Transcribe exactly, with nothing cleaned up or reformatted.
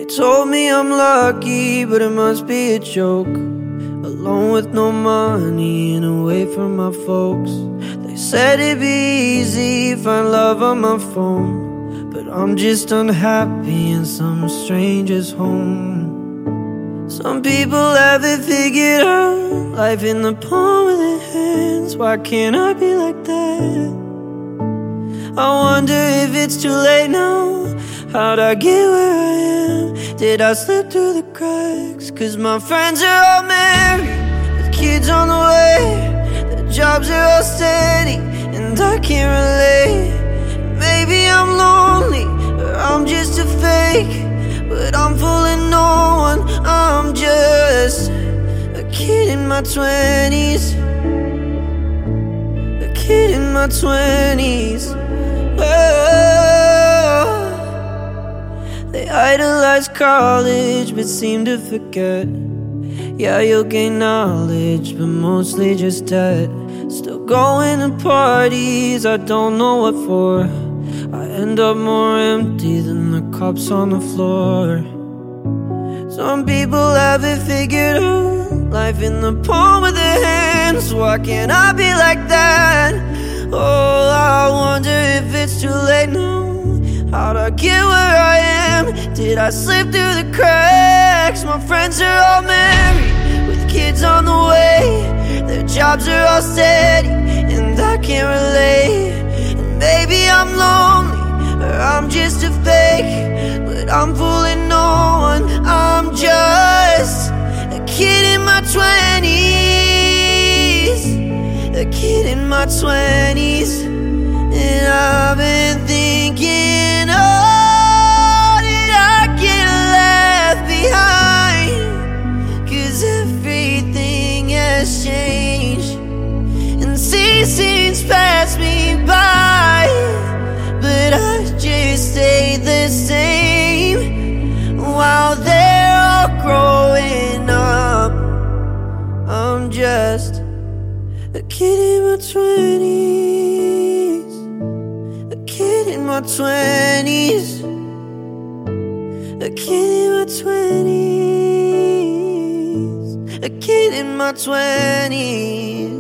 told me I'm lucky, but it must be a joke. Alone with no money and away from my folks. They said it'd be easy, find love on my phone, but I'm just unhappy in some stranger's home. Some people have it figured out, life in the palm of their hands. Why can't I be like that? I wonder if it's too late now. How'd I get where I am? Did I slip through the cracks? Cause my friends are all married, with kids on the way. Their jobs are all steady, and I can't relate. Maybe I'm lonely, or I'm just a fake, but I'm fooling no one. I'm just a kid in my twenties, a kid in my twenties. Oh, they idolize college but seem to forget. Yeah, you'll gain knowledge but mostly just debt. Still going to parties, I don't know what for. I end up more empty than the cups on the floor. Some people have it figured out, life in the palm of their hands. Why can't I be like that? Oh, I wonder if it's too late now. How'd I get where I am? Did I slip through the cracks? My friends are all married, with kids on the way. Their jobs are all steady, and I can't relate. And maybe I'm lonely, or I'm just a fake, but I'm fooling no one. I'm just a kid in my twenties, a kid in my twenties. And I've been thinking, oh, did I get left behind? Cause everything has changed, and seasons pass me by, but I just stay the same. While they're all growing up, I'm just a kid in my twenties, a kid in my twenties, a kid in my twenties, a kid in my twenties.